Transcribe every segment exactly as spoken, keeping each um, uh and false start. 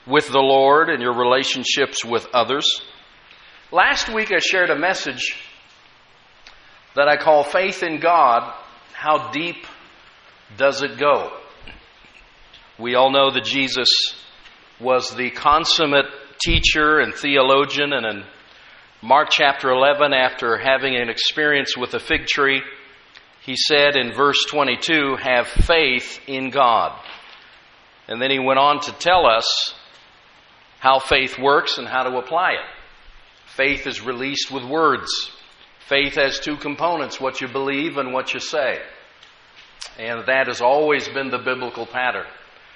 with the Lord and your relationships with others. Last week I shared a message that I call Faith in God, How Deep Does It Go? We all know that Jesus was the consummate teacher and theologian, and in Mark chapter eleven, after having an experience with a fig tree, he said in verse twenty-two, have faith in God. And then he went on to tell us how faith works and how to apply it. Faith is released with words. Faith has two components, what you believe and what you say. And that has always been the biblical pattern.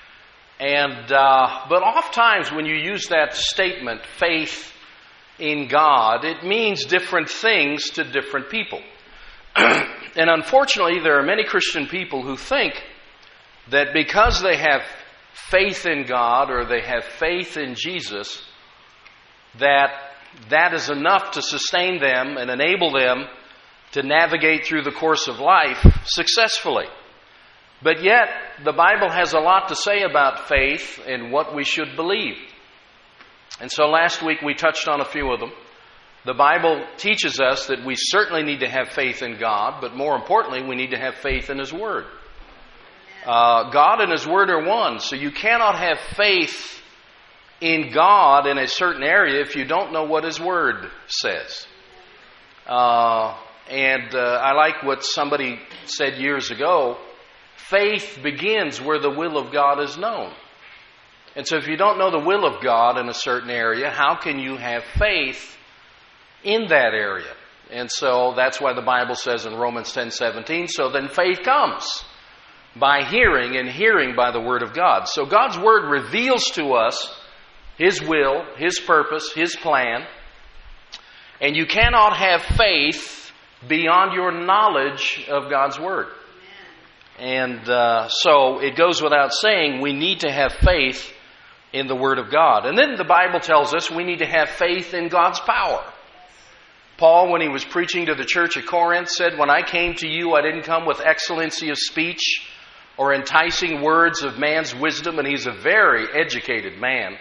And uh, but oftentimes when you use that statement, faith in God, it means different things to different people. And unfortunately, there are many Christian people who think that because they have faith in God or they have faith in Jesus, that that is enough to sustain them and enable them to navigate through the course of life successfully. But yet, the Bible has a lot to say about faith and what we should believe. And so last week we touched on a few of them. The Bible teaches us that we certainly need to have faith in God, but more importantly, we need to have faith in His Word. Uh, God and His Word are one, so you cannot have faith in God in a certain area if you don't know what His Word says. Uh, and uh, I like what somebody said years ago. Faith begins where the will of God is known. And so if you don't know the will of God in a certain area, how can you have faith in that area? And so that's why the Bible says in Romans ten seventeen, so then faith comes by hearing, and hearing by the Word of God. So God's Word reveals to us His will, His purpose, His plan. And you cannot have faith beyond your knowledge of God's Word. And uh, so it goes without saying we need to have faith in the Word of God. And then the Bible tells us we need to have faith in God's power. Paul, when he was preaching to the church at Corinth, said, when I came to you, I didn't come with excellency of speech or enticing words of man's wisdom. And he's a very educated man.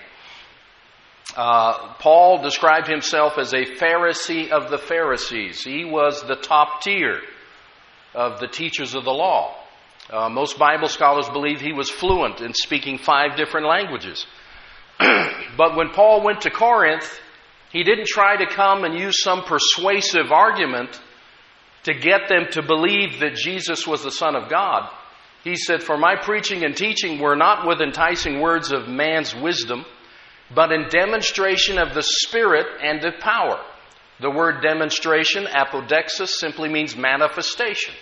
Uh, Paul described himself as a Pharisee of the Pharisees. He was the top tier of the teachers of the law. Uh, most Bible scholars believe he was fluent in speaking five different languages. But when Paul went to Corinth, he didn't try to come and use some persuasive argument to get them to believe that Jesus was the Son of God. He said, for my preaching and teaching were not with enticing words of man's wisdom, but in demonstration of the Spirit and of power. The word demonstration, apodexis, simply means manifestation.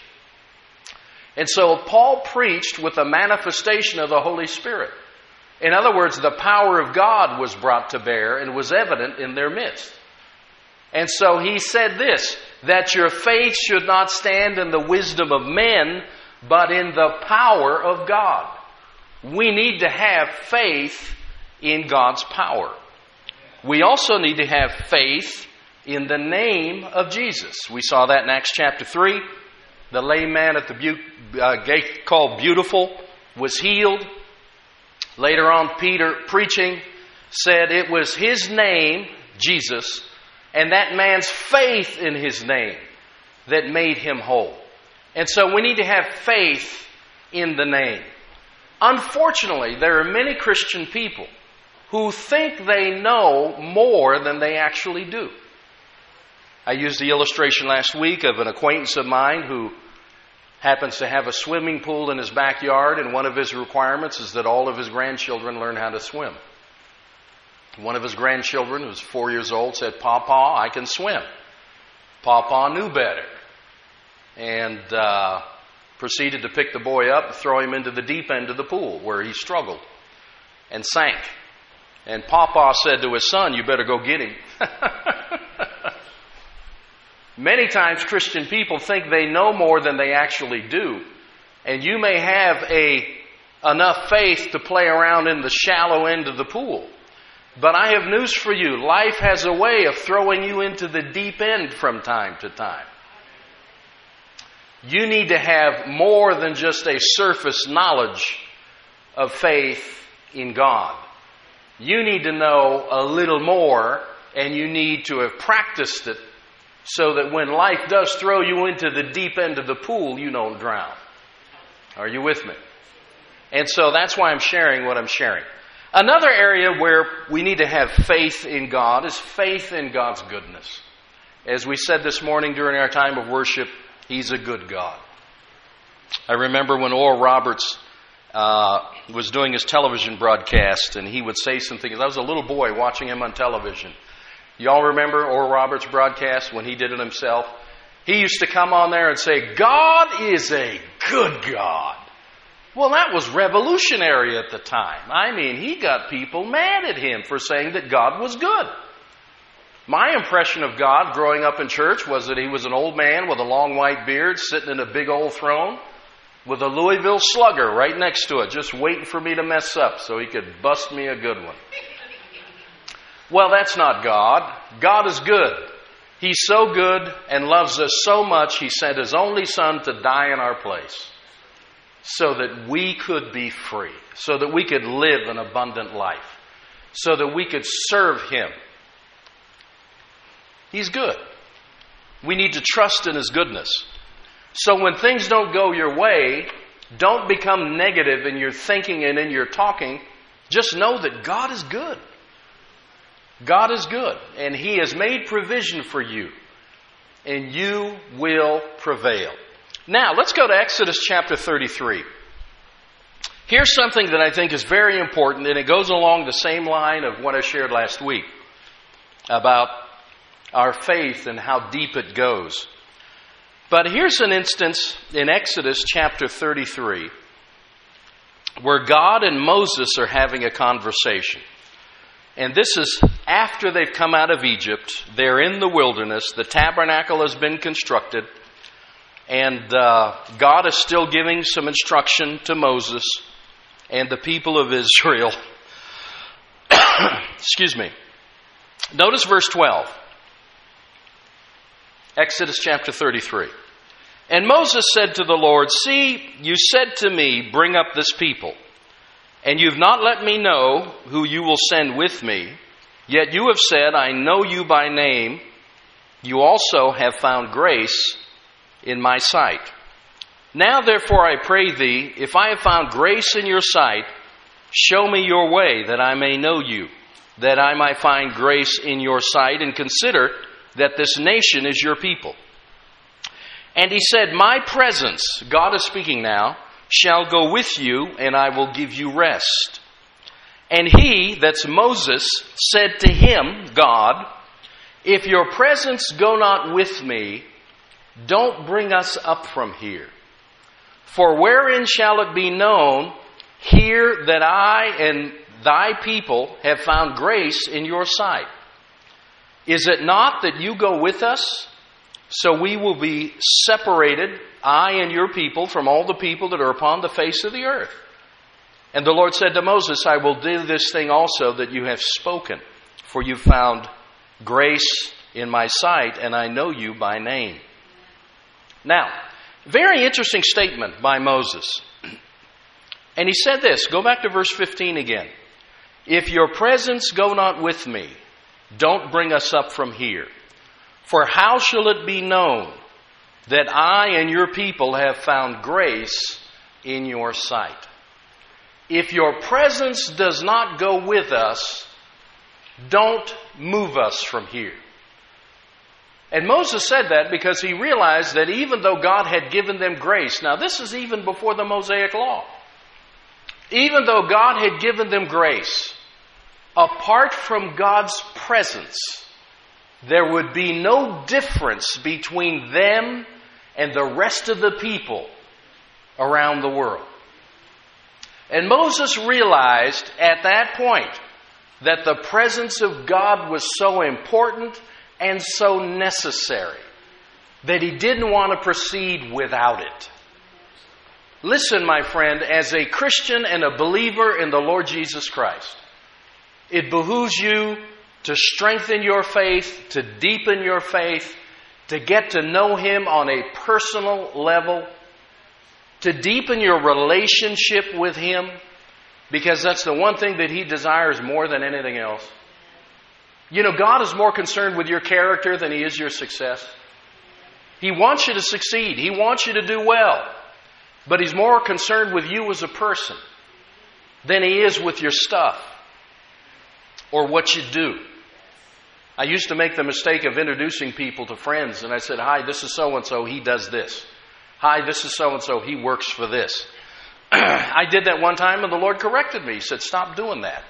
And so Paul preached with a manifestation of the Holy Spirit. In other words, the power of God was brought to bear and was evident in their midst. And so he said this, that your faith should not stand in the wisdom of men, but in the power of God. We need to have faith in God's power. We also need to have faith in the name of Jesus. We saw that in Acts chapter three. The lame man at the be- uh, gate called Beautiful was healed. Later on, Peter, preaching, said it was his name, Jesus, and that man's faith in his name that made him whole. And so we need to have faith in the name. Unfortunately, there are many Christian people who think they know more than they actually do. I used the illustration last week of an acquaintance of mine who happens to have a swimming pool in his backyard, and one of his requirements is that all of his grandchildren learn how to swim. One of his grandchildren, who was four years old, said, Papa, I can swim. Papa knew better. And uh, proceeded to pick the boy up and throw him into the deep end of the pool, where he struggled and sank. And Papa said to his son, you better go get him. Many times Christian people think they know more than they actually do. And you may have a enough faith to play around in the shallow end of the pool. But I have news for you. Life has a way of throwing you into the deep end from time to time. You need to have more than just a surface knowledge of faith in God. You need to know a little more, and you need to have practiced it so that when life does throw you into the deep end of the pool, you don't drown. Are you with me? And so that's why I'm sharing what I'm sharing. Another area where we need to have faith in God is faith in God's goodness. As we said this morning during our time of worship, He's a good God. I remember when Oral Roberts uh, was doing his television broadcast, and he would say some things. I was a little boy watching him on television. Y'all remember Oral Roberts' broadcast when he did it himself? He used to come on there and say, God is a good God. Well, that was revolutionary at the time. I mean, he got people mad at him for saying that God was good. My impression of God growing up in church was that He was an old man with a long white beard sitting in a big old throne with a Louisville Slugger right next to it, just waiting for me to mess up so He could bust me a good one. Well, that's not God. God is good. He's so good and loves us so much, He sent His only Son to die in our place so that we could be free, so that we could live an abundant life, so that we could serve Him. He's good. We need to trust in His goodness. So when things don't go your way, don't become negative in your thinking and in your talking. Just know that God is good. God is good, and He has made provision for you, and you will prevail. Now, let's go to Exodus chapter thirty-three. Here's something that I think is very important, and it goes along the same line of what I shared last week about our faith and how deep it goes. But here's an instance in Exodus chapter thirty-three where God and Moses are having a conversation. And this is after they've come out of Egypt. They're in the wilderness. The tabernacle has been constructed. And uh, God is still giving some instruction to Moses and the people of Israel. Excuse me. Notice verse twelve. Exodus chapter thirty-three. And Moses said to the Lord, "See, you said to me, bring up this people. And you've not let me know who you will send with me. Yet you have said, I know you by name. You also have found grace in my sight. Now therefore I pray thee, if I have found grace in your sight, show me your way, that I may know you, that I might find grace in your sight, and consider that this nation is your people." And he said, "My presence," God is speaking now, "shall go with you, and I will give you rest." And he, that's Moses, said to him, God, "If your presence go not with me, don't bring us up from here. For wherein shall it be known here that I and thy people have found grace in your sight? Is it not that you go with us? So we will be separated, I and your people, from all the people that are upon the face of the earth." And the Lord said to Moses, "I will do this thing also that you have spoken, for you found grace in my sight, and I know you by name." Now, very interesting statement by Moses. And he said this, go back to verse fifteen again. "If your presence go not with me, don't bring us up from here. For how shall it be known that I and your people have found grace in your sight?" If your presence does not go with us, don't move us from here. And Moses said that because he realized that even though God had given them grace, now this is even before the Mosaic Law, even though God had given them grace, apart from God's presence, there would be no difference between them and the rest of the people around the world. And Moses realized at that point that the presence of God was so important and so necessary that he didn't want to proceed without it. Listen, my friend, as a Christian and a believer in the Lord Jesus Christ, it behooves you to strengthen your faith, to deepen your faith, to get to know Him on a personal level, to deepen your relationship with Him, Because that's the one thing that He desires more than anything else. You know, God is more concerned with your character than He is your success. He wants you to succeed. He wants you to do well. But He's more concerned with you as a person than He is with your stuff or what you do. I used to make the mistake of introducing people to friends, and I said, "Hi, this is so-and-so, he does this. Hi, this is so-and-so, he works for this." I did that one time, and the Lord corrected me. He said, "Stop doing that."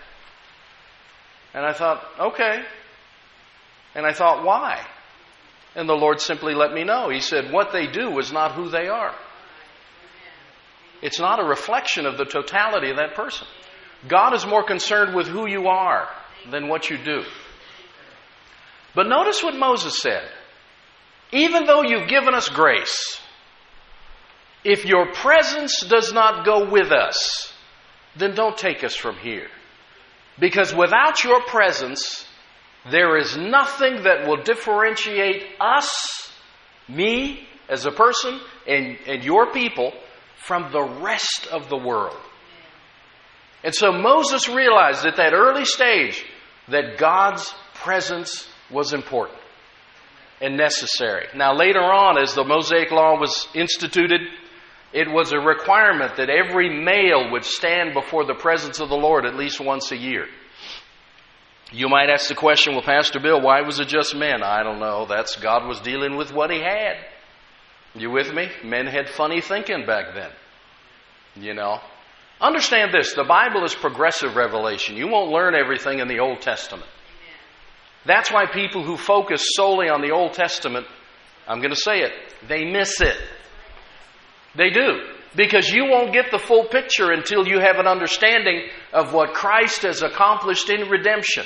And I thought, okay. And I thought, why? And the Lord simply let me know. He said, what they do is not who they are. It's not a reflection of the totality of that person. God is more concerned with who you are than what you do. But notice what Moses said. Even though you've given us grace, if your presence does not go with us, then don't take us from here. Because without your presence, there is nothing that will differentiate us, me as a person, and, and your people from the rest of the world. And so Moses realized at that early stage that God's presence was important and necessary. Now later on, as the Mosaic Law was instituted, it was a requirement that every male would stand before the presence of the Lord at least once a year. You might ask the question, well, Pastor Bill, why was it just men? I don't know. That's God was dealing with what He had. You with me? Men had funny thinking back then. You know. Understand this. The Bible is progressive revelation. You won't learn everything in the Old Testament. That's why people who focus solely on the Old Testament, I'm going to say it, they miss it. They do. Because you won't get the full picture until you have an understanding of what Christ has accomplished in redemption.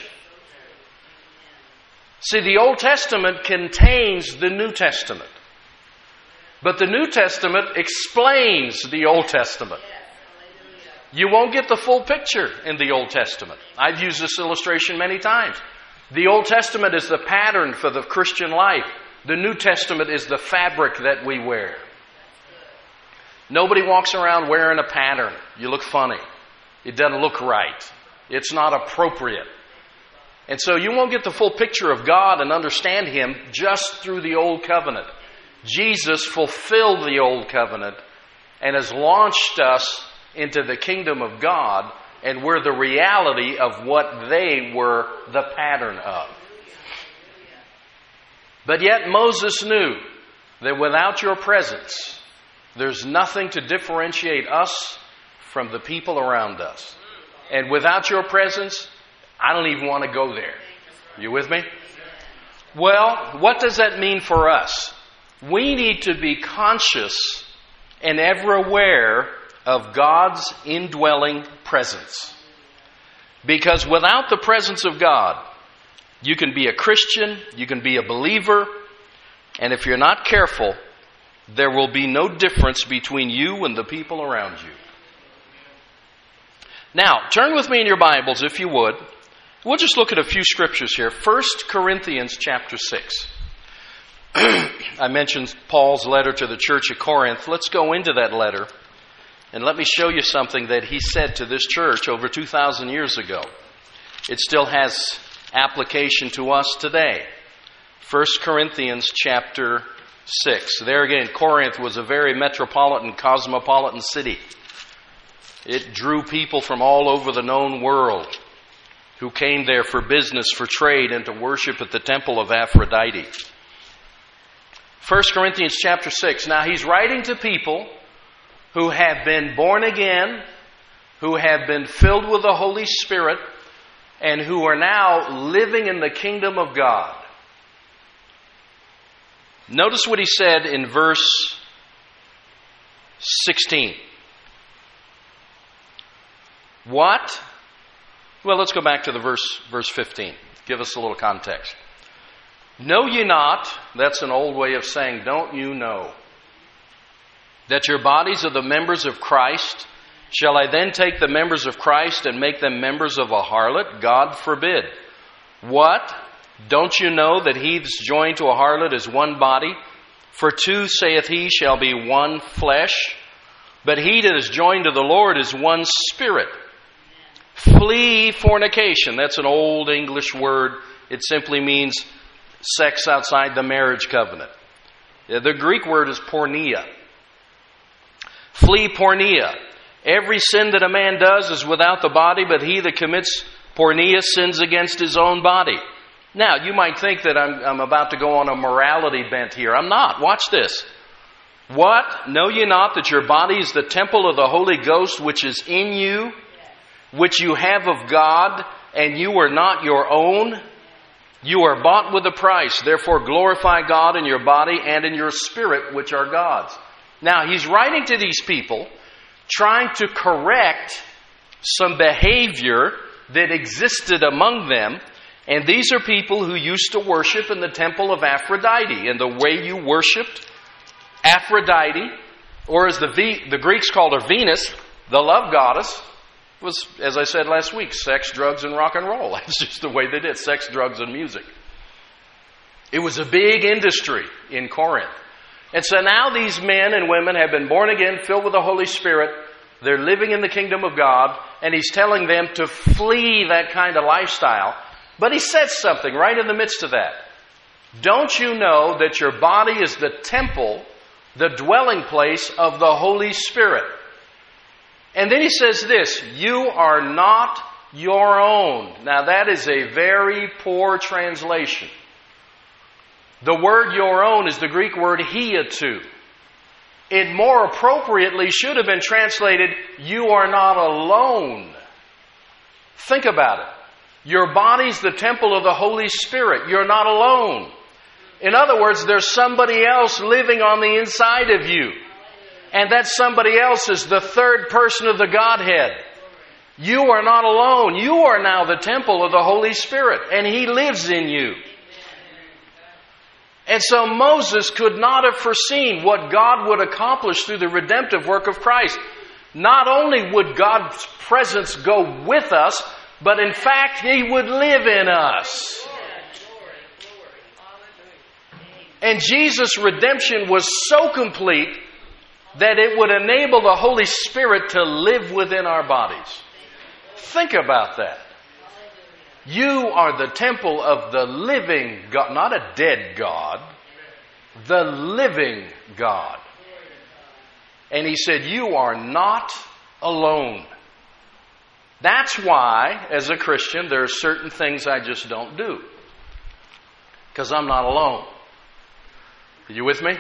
See, the Old Testament contains the New Testament. But the New Testament explains the Old Testament. You won't get the full picture in the Old Testament. I've used this illustration many times. The Old Testament is the pattern for the Christian life. The New Testament is the fabric that we wear. Nobody walks around wearing a pattern. You look funny. It doesn't look right. It's not appropriate. And so you won't get the full picture of God and understand Him just through the Old Covenant. Jesus fulfilled the Old Covenant and has launched us into the kingdom of God, and we're the reality of what they were the pattern of. But yet Moses knew that without your presence, there's nothing to differentiate us from the people around us. And without your presence, I don't even want to go there. You with me? Well, what does that mean for us? We need to be conscious and ever aware of God's indwelling presence. Because without the presence of God, you can be a Christian, you can be a believer, and if you're not careful, there will be no difference between you and the people around you. Now, turn with me in your Bibles, if you would. We'll just look at a few scriptures here. First Corinthians chapter six. I mentioned Paul's letter to the church at Corinth. Let's go into that letter, and let me show you something that he said to this church over two thousand years ago. It still has application to us today. First Corinthians chapter six. There again, Corinth was a very metropolitan, cosmopolitan city. It drew people from all over the known world who came there for business, for trade, and to worship at the temple of Aphrodite. First Corinthians chapter six. Now he's writing to people who have been born again, who have been filled with the Holy Spirit, and who are now living in the kingdom of God. Notice what he said in verse sixteen. What? Well, let's go back to the verse, verse fifteen. Give us a little context. Know ye not, that's an old way of saying, don't you know, that your bodies are the members of Christ? Shall I then take the members of Christ and make them members of a harlot? God forbid. What? Don't you know that he that's joined to a harlot is one body? For two, saith he, shall be one flesh. But he that is joined to the Lord is one spirit. Flee fornication. That's an old English word. It simply means sex outside the marriage covenant. The Greek word is porneia. Flee porneia. Every sin that a man does is without the body, but he that commits porneia sins against his own body. Now, you might think that I'm, I'm about to go on a morality bent here. I'm not. Watch this. What? Know ye not that your body is the temple of the Holy Ghost which is in you, which you have of God, and you are not your own? You are bought with a price. Therefore glorify God in your body and in your spirit, which are God's. Now, he's writing to these people, trying to correct some behavior that existed among them. And these are people who used to worship in the temple of Aphrodite. And the way you worshipped Aphrodite, or as the, v- the Greeks called her Venus, the love goddess, was, as I said last week, sex, drugs, and rock and roll. That's just the way they did. Sex, drugs, and music. It was a big industry in Corinth. And so now these men and women have been born again, filled with the Holy Spirit. They're living in the kingdom of God. And he's telling them to flee that kind of lifestyle. But he says something right in the midst of that. Don't you know that your body is the temple, the dwelling place of the Holy Spirit? And then he says this, you are not your own. Now that is a very poor translation. The word your own is the Greek word hietu. It more appropriately should have been translated, you are not alone. Think about it. Your body's the temple of the Holy Spirit. You're not alone. In other words, there's somebody else living on the inside of you. And that somebody else is the third person of the Godhead. You are not alone. You are now the temple of the Holy Spirit, and He lives in you. And so Moses could not have foreseen what God would accomplish through the redemptive work of Christ. Not only would God's presence go with us, but in fact, He would live in us. And Jesus' redemption was so complete that it would enable the Holy Spirit to live within our bodies. Think about that. You are the temple of the living God, not a dead God, the living God. And He said, you are not alone. That's why, as a Christian, there are certain things I just don't do. Because I'm not alone. Are you with me?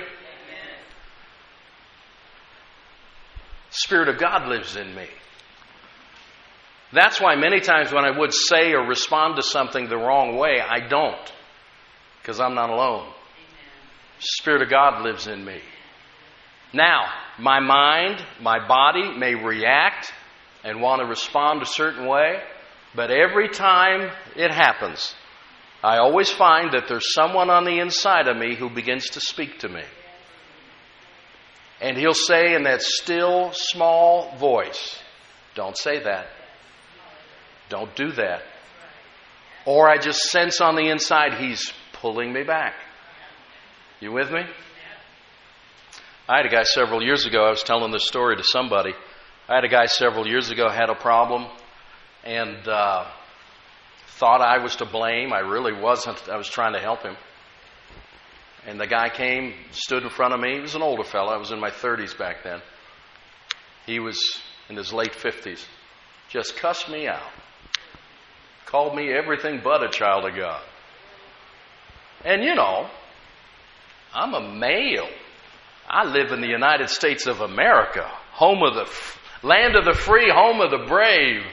Spirit of God lives in me. That's why many times when I would say or respond to something the wrong way, I don't. Because I'm not alone. Amen. Spirit of God lives in me. Now, my mind, my body may react and want to respond a certain way, but every time it happens, I always find that there's someone on the inside of me who begins to speak to me. And He'll say in that still, small voice, don't say that. Don't do that. Or I just sense on the inside He's pulling me back. You with me? I had a guy several years ago, I was telling this story to somebody. I had a guy several years ago, had a problem, and uh, thought I was to blame. I really wasn't. I was trying to help him. And the guy came, stood in front of me. He was an older fellow. I was in my thirties back then. He was in his late fifties. Just cussed me out. Called me everything but a child of God. And you know, I'm a male. I live in the United States of America, home of the f- land of the free, home of the brave.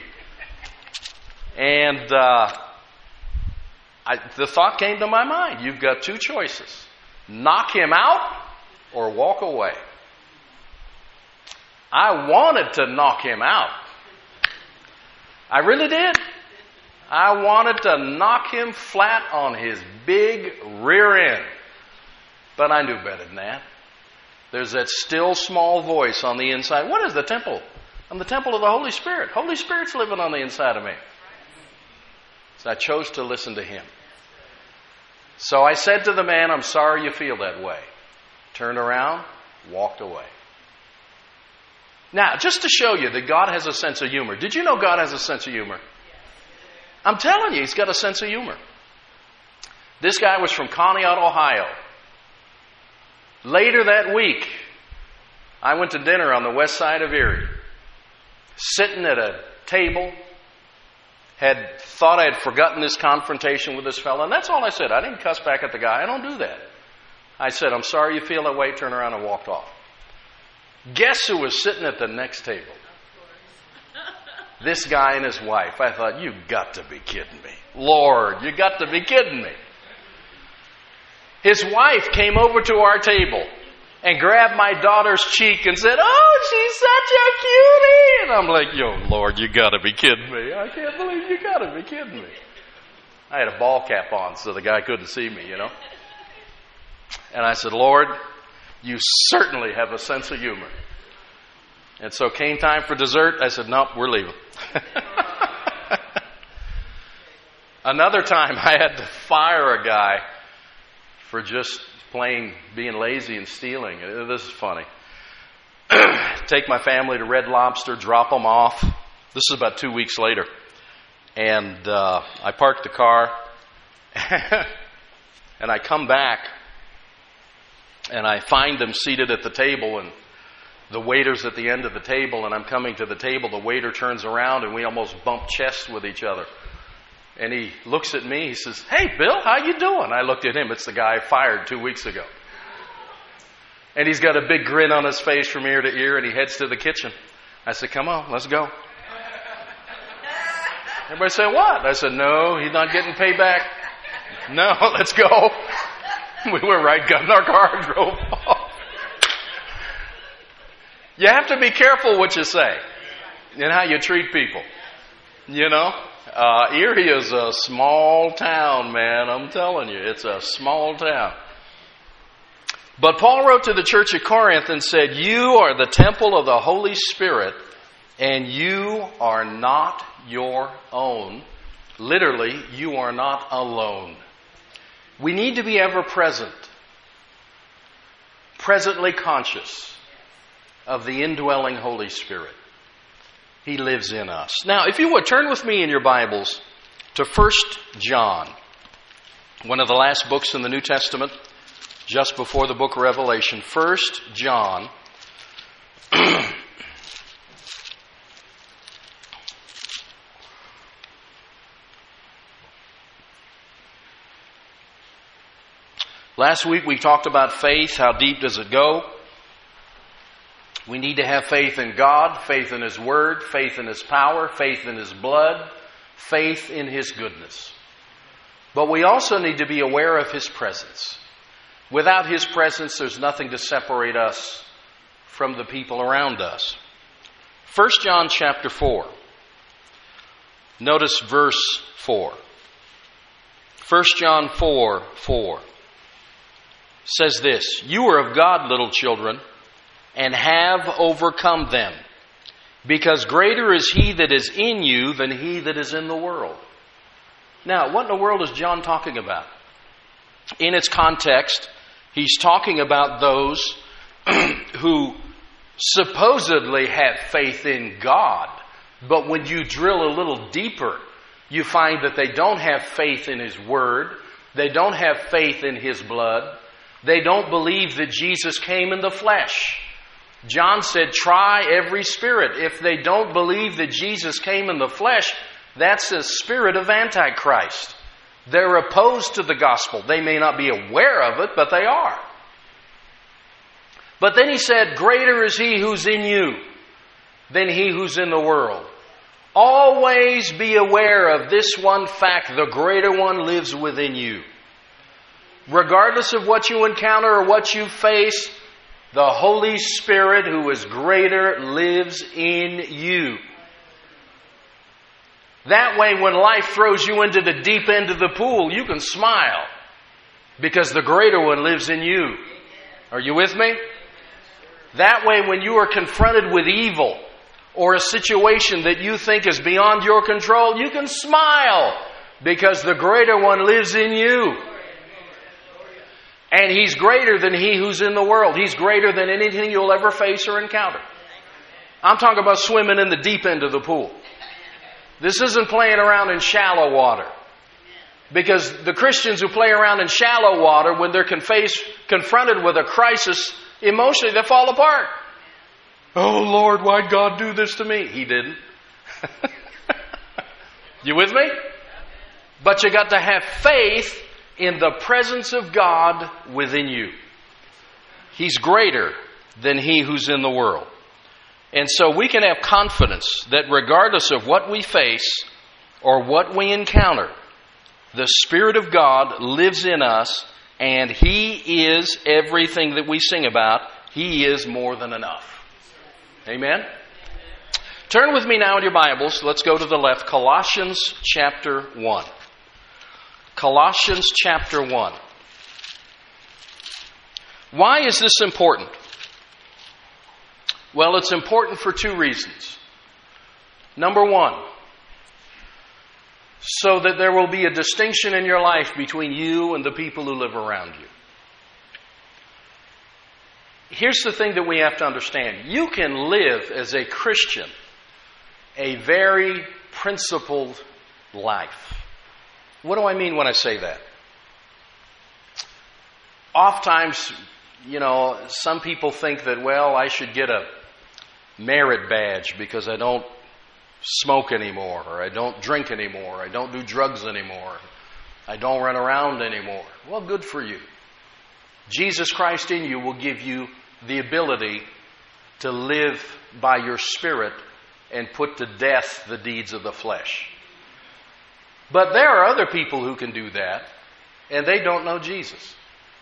And uh, I, the thought came to my mind, you've got two choices. Knock him out or walk away. I wanted to knock him out. I really did. I wanted to knock him flat on his big rear end. But I knew better than that. There's that still small voice on the inside. What is the temple? I'm the temple of the Holy Spirit. Holy Spirit's living on the inside of me. So I chose to listen to him. So I said to the man, I'm sorry you feel that way. Turned around, walked away. Now, just to show you that God has a sense of humor. Did you know God has a sense of humor? I'm telling you, He's got a sense of humor. This guy was from Conneaut, Ohio. Later that week, I went to dinner on the west side of Erie. Sitting at a table, had thought I had forgotten this confrontation with this fellow, and that's all I said. I didn't cuss back at the guy. I don't do that. I said, I'm sorry you feel that way, turn around and walked off. Guess who was sitting at the next table? This guy and his wife. I thought, you got to be kidding me. Lord, you got to be kidding me. His wife came over to our table and grabbed my daughter's cheek and said, oh, she's such a cutie. And I'm like, yo, Lord, you got to be kidding me. I can't believe you got to be kidding me. I had a ball cap on so the guy couldn't see me, you know. And I said, Lord, you certainly have a sense of humor. And so came time for dessert. I said, nope, we're leaving. Another time I had to fire a guy for just plain being lazy and stealing. This is funny. Take my family to Red Lobster, drop them off. This is about two weeks later. And uh, I parked the car. And I come back. And I find them seated at the table. And the waiter's at the end of the table. And I'm coming to the table. The waiter turns around. And we almost bump chests with each other. And he looks at me, he says, hey, Bill, how you doing? I looked at him. It's the guy I fired two weeks ago. And he's got a big grin on his face from ear to ear, and he heads to the kitchen. I said, come on, let's go. Everybody said, what? I said, no, he's not getting payback. No, let's go. We went right, got in our car, and drove off. You have to be careful what you say and how you treat people. You know? Uh, Erie is a small town, man. I'm telling you, it's a small town. But Paul wrote to the church at Corinth and said, you are the temple of the Holy Spirit, and you are not your own. Literally, you are not alone. We need to be ever present, presently conscious of the indwelling Holy Spirit. He lives in us. Now, if you would, turn with me in your Bibles to First John, one of the last books in the New Testament, just before the book of Revelation. First John. Last week we talked about faith. How deep does it go? We need to have faith in God, faith in His Word, faith in His power, faith in His blood, faith in His goodness. But we also need to be aware of His presence. Without His presence, there's nothing to separate us from the people around us. First John chapter four. Notice verse four. First John four, four says this, you are of God, little children, and have overcome them, because greater is He that is in you than he that is in the world. Now, what in the world is John talking about? In its context, he's talking about those who supposedly have faith in God, but when you drill a little deeper, you find that they don't have faith in His Word, they don't have faith in His blood, they don't believe that Jesus came in the flesh. John said, try every spirit. If they don't believe that Jesus came in the flesh, that's a spirit of Antichrist. They're opposed to the gospel. They may not be aware of it, but they are. But then he said, greater is He who's in you than he who's in the world. Always be aware of this one fact. The greater one lives within you. Regardless of what you encounter or what you face, the Holy Spirit, who is greater, lives in you. That way, when life throws you into the deep end of the pool, you can smile because the greater one lives in you. Are you with me? That way, when you are confronted with evil or a situation that you think is beyond your control, you can smile because the greater one lives in you. And He's greater than he who's in the world. He's greater than anything you'll ever face or encounter. I'm talking about swimming in the deep end of the pool. This isn't playing around in shallow water. Because the Christians who play around in shallow water, when they're conface, confronted with a crisis, emotionally they fall apart. Oh Lord, why'd God do this to me? He didn't. You with me? But you got to have faith in the presence of God within you. He's greater than he who's in the world. And so we can have confidence that regardless of what we face or what we encounter, the Spirit of God lives in us, and He is everything that we sing about. He is more than enough. Amen? Turn with me now in your Bibles. Let's go to the left. Colossians chapter one. Colossians chapter one. Why is this important? Well, it's important for two reasons. Number one, so that there will be a distinction in your life between you and the people who live around you. Here's the thing that we have to understand. You can live as a Christian a very principled life. What do I mean when I say that? Oftentimes, you know, some people think that, well, I should get a merit badge because I don't smoke anymore, or I don't drink anymore, or I don't do drugs anymore, I don't run around anymore. Well, good for you. Jesus Christ in you will give you the ability to live by your Spirit and put to death the deeds of the flesh. But there are other people who can do that, and they don't know Jesus.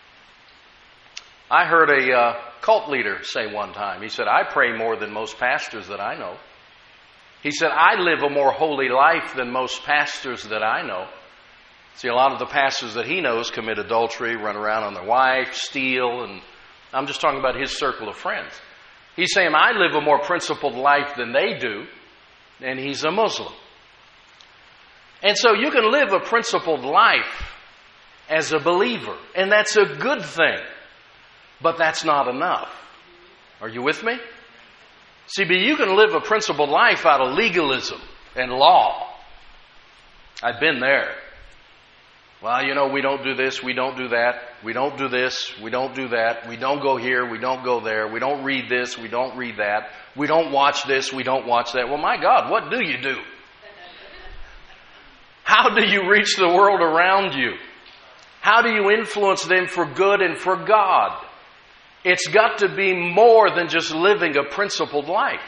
I heard a uh, cult leader say one time, he said, I pray more than most pastors that I know. He said, I live a more holy life than most pastors that I know. See, a lot of the pastors that he knows commit adultery, run around on their wife, steal, and I'm just talking about his circle of friends. He's saying, I live a more principled life than they do, and he's a Muslim. And so you can live a principled life as a believer, and that's a good thing. But that's not enough. Are you with me? See, but you can live a principled life out of legalism and law. I've been there. Well, you know, we don't do this, we don't do that, we don't do this, we don't do that, we don't go here, we don't go there, we don't read this, we don't read that, we don't watch this, we don't watch that. Well, my God, what do you do? How do you reach the world around you? How do you influence them for good and for God? It's got to be more than just living a principled life.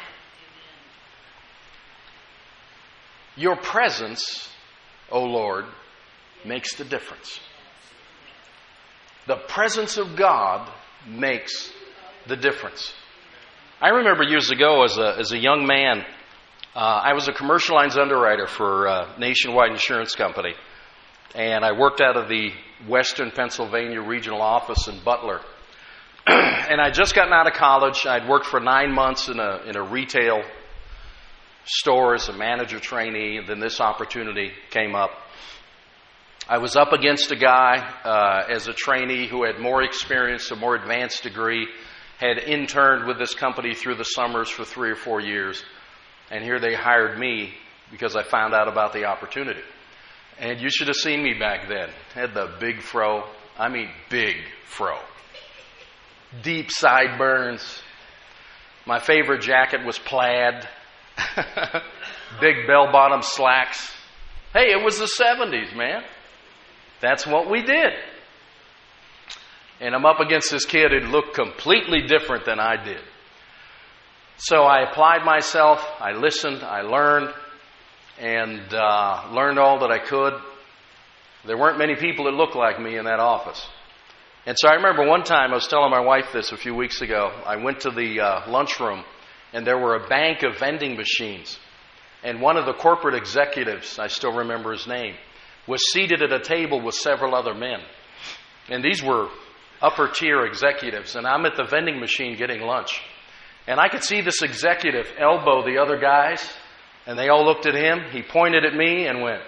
Your presence, O Lord, makes the difference. The presence of God makes the difference. I remember years ago as a, as a young man, uh, I was a commercial lines underwriter for a nationwide insurance company. And I worked out of the Western Pennsylvania regional office in Butler. And I'd just gotten out of college. I'd worked for nine months in a in a retail store as a manager trainee. And then this opportunity came up. I was up against a guy uh, as a trainee who had more experience, a more advanced degree, had interned with this company through the summers for three or four years. And here they hired me because I found out about the opportunity. And you should have seen me back then. Had the big fro. I mean big fro. Deep sideburns. My favorite jacket was plaid. Big bell-bottom slacks. Hey, it was the seventies, man. That's what we did. And I'm up against this kid who looked completely different than I did. So I applied myself. I listened. I learned. And uh, learned all that I could. There weren't many people that looked like me in that office. And so I remember one time, I was telling my wife this a few weeks ago, I went to the uh, lunchroom, and there were a bank of vending machines. And one of the corporate executives, I still remember his name, was seated at a table with several other men. And these were upper tier executives, and I'm at the vending machine getting lunch. And I could see this executive elbow the other guys, and they all looked at him. He pointed at me and went.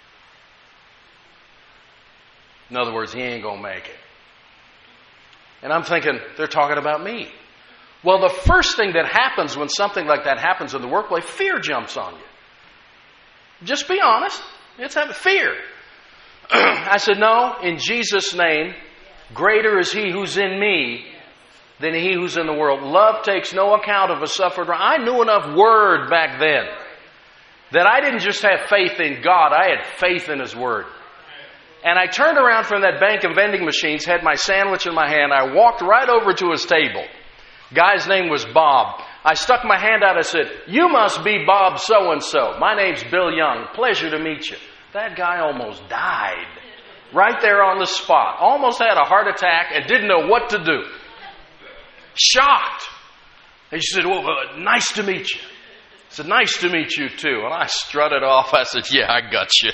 In other words, he ain't going to make it. And I'm thinking, they're talking about me. Well, the first thing that happens when something like that happens in the workplace, fear jumps on you. Just be honest. It's having fear. I said, no, in Jesus' name, greater is He who's in me than he who's in the world. Love takes no account of a suffered wrong. I knew enough word back then that I didn't just have faith in God, I had faith in His Word. And I turned around from that bank of vending machines, had my sandwich in my hand. I walked right over to his table. Guy's name was Bob. I stuck my hand out. I said, you must be Bob so-and-so. My name's Bill Young. Pleasure to meet you. That guy almost died right there on the spot. Almost had a heart attack and didn't know what to do. Shocked. He said, well, uh, nice to meet you. I said, nice to meet you too. And I strutted off. I said, yeah, I got you.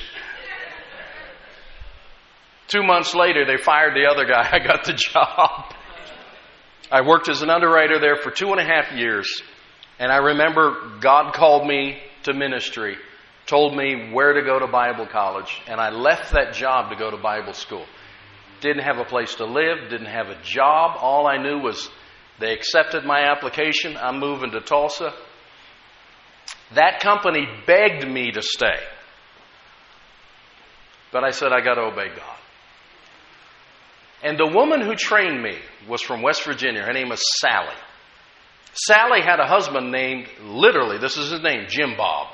Two months later, they fired the other guy. I got the job. I worked as an underwriter there for two and a half years. And I remember God called me to ministry, told me where to go to Bible college. And I left that job to go to Bible school. Didn't have a place to live, didn't have a job. All I knew was they accepted my application. I'm moving to Tulsa. That company begged me to stay. But I said, I got to obey God. And the woman who trained me was from West Virginia. Her name was Sally. Sally had a husband named, literally, this is his name, Jim Bob.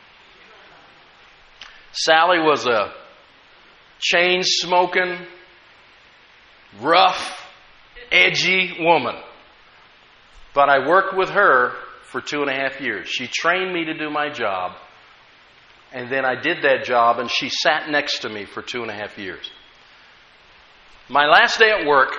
Sally was a chain-smoking, rough, edgy woman. But I worked with her for two and a half years. She trained me to do my job. And then I did that job, and she sat next to me for two and a half years. My last day at work,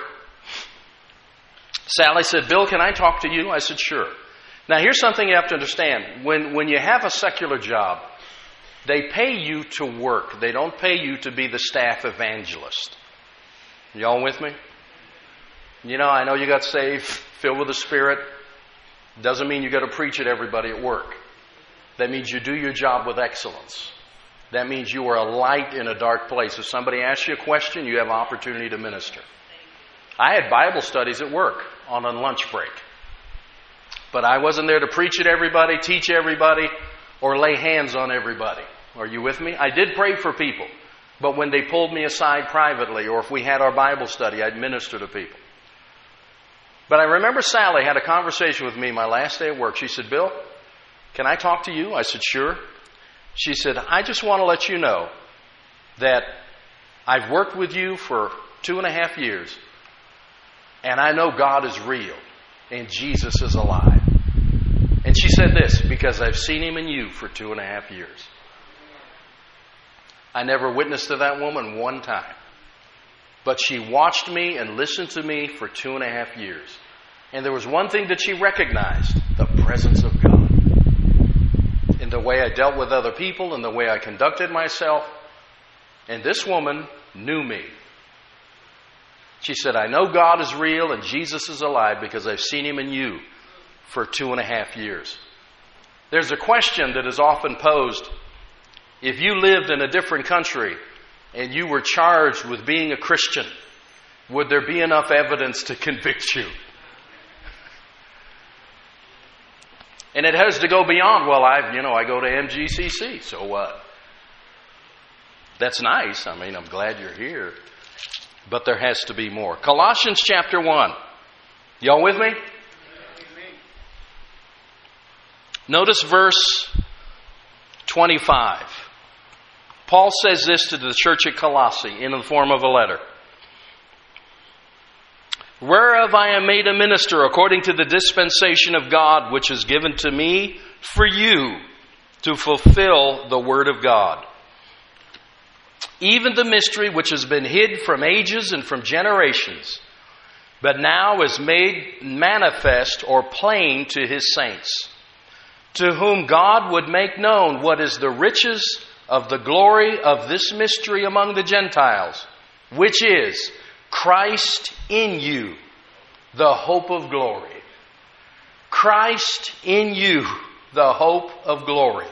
Sally said, Bill, can I talk to you? I said, sure. Now, here's something you have to understand. When, when you have a secular job, they pay you to work. They don't pay you to be the staff evangelist. Y'all with me? You know, I know you got saved, filled with the Spirit. Doesn't mean you got to preach at everybody at work. That means you do your job with excellence. That means you are a light in a dark place. If somebody asks you a question, you have an opportunity to minister. I had Bible studies at work on a lunch break. But I wasn't there to preach at everybody, teach everybody, or lay hands on everybody. Are you with me? I did pray for people. But when they pulled me aside privately, or if we had our Bible study, I'd minister to people. But I remember Sally had a conversation with me my last day at work. She said, Bill, can I talk to you? I said, sure. She said, I just want to let you know that I've worked with you for two and a half years, and I know God is real, and Jesus is alive. And she said this, because I've seen Him in you for two and a half years. I never witnessed to that woman one time. But she watched me and listened to me for two and a half years. And there was one thing that she recognized, the presence of God. In the way I dealt with other people, in the way I conducted myself. And this woman knew me. She said, I know God is real and Jesus is alive because I've seen Him in you for two and a half years. There's a question that is often posed. If you lived in a different country and you were charged with being a Christian, would there be enough evidence to convict you? And it has to go beyond, well, I, you know, I go to M G C C, so what? That's nice. I mean, I'm glad you're here. But there has to be more. Colossians chapter one. Y'all with me? Notice verse twenty-five. Paul says this to the church at Colossae in the form of a letter. Whereof I am made a minister according to the dispensation of God, which is given to me for you to fulfill the word of God. Even the mystery which has been hid from ages and from generations, but now is made manifest or plain to His saints, to whom God would make known what is the riches of the glory of this mystery among the Gentiles, which is Christ in you, the hope of glory. Christ in you, the hope of glory.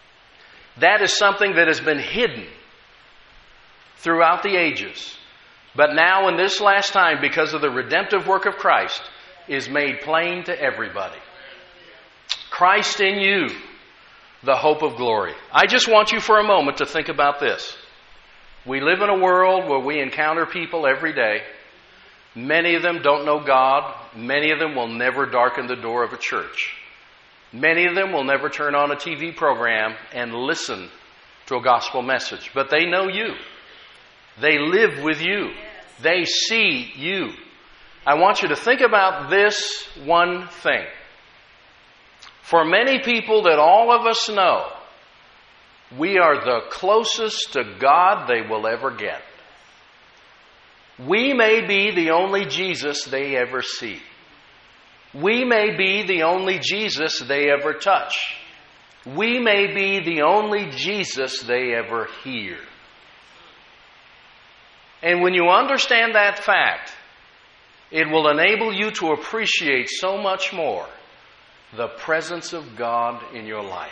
That is something that has been hidden throughout the ages but now in this last time, because of the redemptive work of Christ, is made plain to everybody. Christ in you, the hope of glory. I just want you for a moment to think about this. We live in a world where we encounter people every day. Many of them don't know God. Many of them will never darken the door of a church. Many of them will never turn on a T V program and listen to a gospel message. But they know you. They live with you. They see you. I want you to think about this one thing. For many people that all of us know, we are the closest to God they will ever get. We may be the only Jesus they ever see. We may be the only Jesus they ever touch. We may be the only Jesus they ever hear. And when you understand that fact, it will enable you to appreciate so much more the presence of God in your life.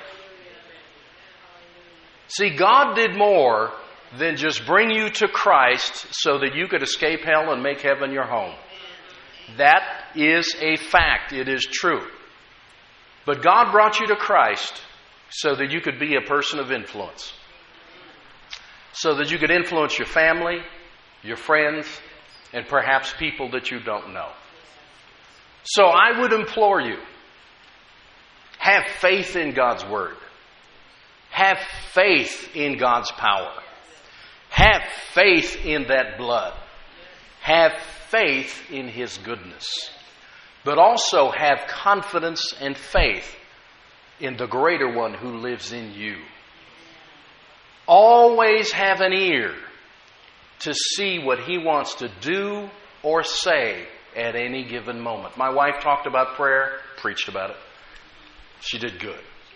See, God did more than just bring you to Christ so that you could escape hell and make heaven your home. That is a fact. It is true. But God brought you to Christ so that you could be a person of influence. So that you could influence your family, your friends, and perhaps people that you don't know. So I would implore you, have faith in God's Word. Have faith in God's power. Have faith in that blood. Have faith in His goodness. But also have confidence and faith in the greater one who lives in you. Always have an ear to see what He wants to do or say at any given moment. My wife talked about prayer, preached about it. She did good.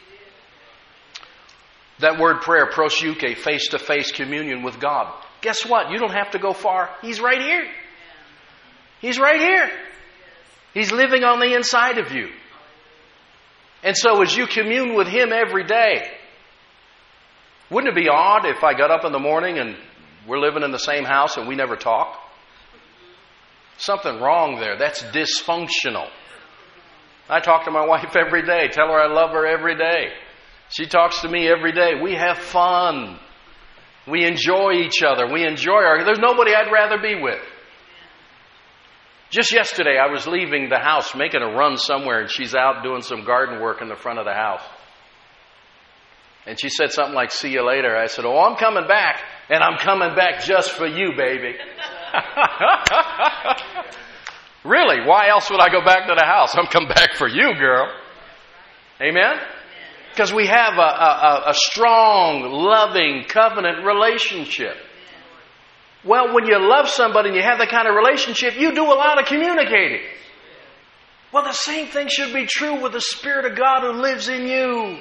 That word prayer, proseuche, face-to-face communion with God. Guess what? You don't have to go far. He's right here. He's right here. He's living on the inside of you. And so as you commune with Him every day, wouldn't it be odd if I got up in the morning and we're living in the same house and we never talk? Something wrong there. That's dysfunctional. I talk to my wife every day. Tell her I love her every day. She talks to me every day. We have fun. We enjoy each other. We enjoy our... There's nobody I'd rather be with. Just yesterday, I was leaving the house, making a run somewhere, and she's out doing some garden work in the front of the house. And she said something like, "See you later." I said, "Oh, I'm coming back, and I'm coming back just for you, baby." Really? Why else would I go back to the house? I'm coming back for you, girl. Amen? Because we have a, a, a strong, loving, covenant relationship. Well, when you love somebody and you have that kind of relationship, you do a lot of communicating. Well, the same thing should be true with the Spirit of God who lives in you.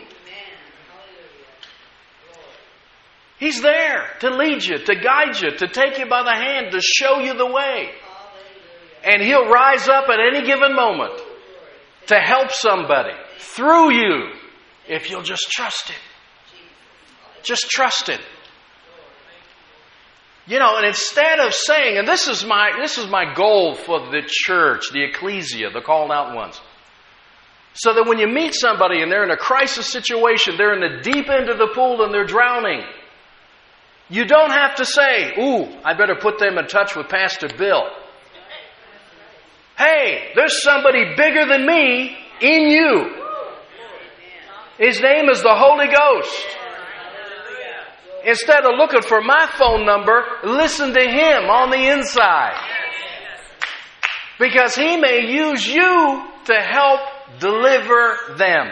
He's there to lead you, to guide you, to take you by the hand, to show you the way. And He'll rise up at any given moment to help somebody through you if you'll just trust Him. Just trust Him. You know, and instead of saying, and this is my this is my goal for the church, the ecclesia, the called out ones. So that when you meet somebody and they're in a crisis situation, they're in the deep end of the pool and they're drowning, you don't have to say, "Ooh, I better put them in touch with Pastor Bill." Hey, there's somebody bigger than me in you. His name is the Holy Ghost. Instead of looking for my phone number, listen to Him on the inside. Because He may use you to help deliver them.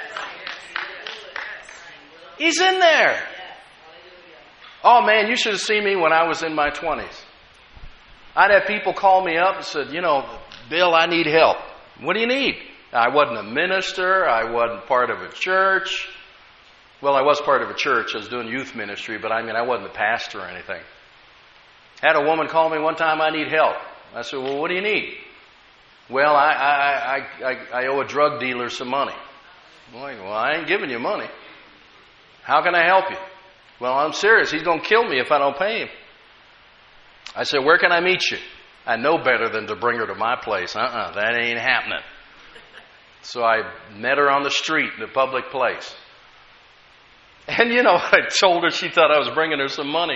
He's in there. Oh man, you should have seen me when I was in my twenties. I'd have people call me up and said, "You know, Bill, I need help." "What do you need?" I wasn't a minister. I wasn't part of a church. Well, I was part of a church. I was doing youth ministry, but I mean, I wasn't the pastor or anything. Had a woman call me one time, "I need help." I said, "Well, what do you need?" "Well, I I I I, I owe a drug dealer some money." I'm like, "Well, I ain't giving you money. How can I help you?" "Well, I'm serious. He's going to kill me if I don't pay him." I said, where can I meet you? I know better than to bring her to my place. Uh-uh, that ain't happening. So I met her on the street in a public place. And, you know, I told her she thought I was bringing her some money.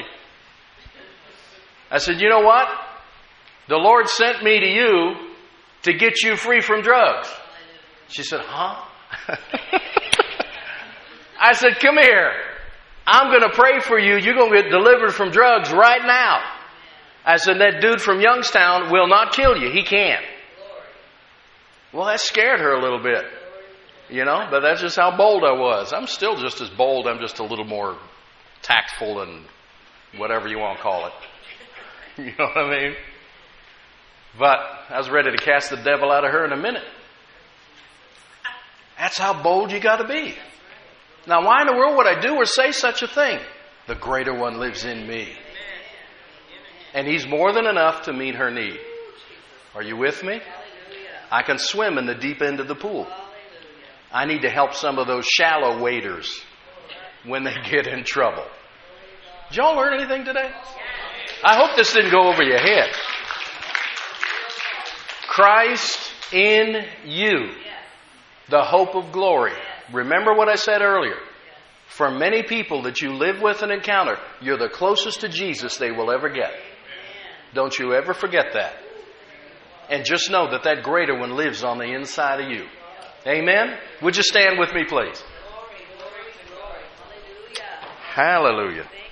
I said, you know what? The Lord sent me to you to get you free from drugs. She said, huh? I said, come here. I'm going to pray for you. You're going to get delivered from drugs right now. I said, that dude from Youngstown will not kill you. He can't. Well, that scared her a little bit, you know, but that's just how bold I was. I'm still just as bold. I'm just a little more tactful and whatever you want to call it. You know what I mean? But I was ready to cast the devil out of her in a minute. That's how bold you got to be. Now, why in the world would I do or say such a thing? The greater one lives in me. And He's more than enough to meet her need. Are you with me? I can swim in the deep end of the pool. I need to help some of those shallow waders when they get in trouble. Did y'all learn anything today? I hope this didn't go over your head. Christ in you, the hope of glory. Remember what I said earlier. For many people that you live with and encounter, you're the closest to Jesus they will ever get. Don't you ever forget that. And just know that that greater one lives on the inside of you. Amen? Would you stand with me, please? Hallelujah.